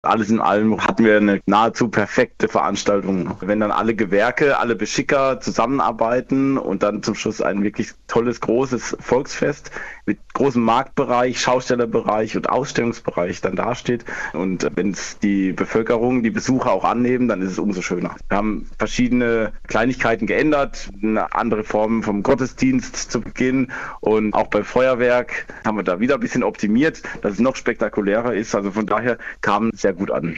Alles in allem hatten wir eine nahezu perfekte Veranstaltung. Wenn dann alle Gewerke, alle Beschicker zusammenarbeiten und dann zum Schluss ein wirklich tolles, großes Volksfest mit großem Marktbereich, Schaustellerbereich und Ausstellungsbereich dann dasteht. Und wenn es die Bevölkerung, die Besucher auch annehmen, dann ist es umso schöner. Wir haben verschiedene Kleinigkeiten geändert, eine andere Form vom Gottesdienst zu Beginn und auch beim Feuerwerk haben wir da wieder ein bisschen optimiert, dass es noch spektakulärer ist. Also von daher kam es sehr gut an.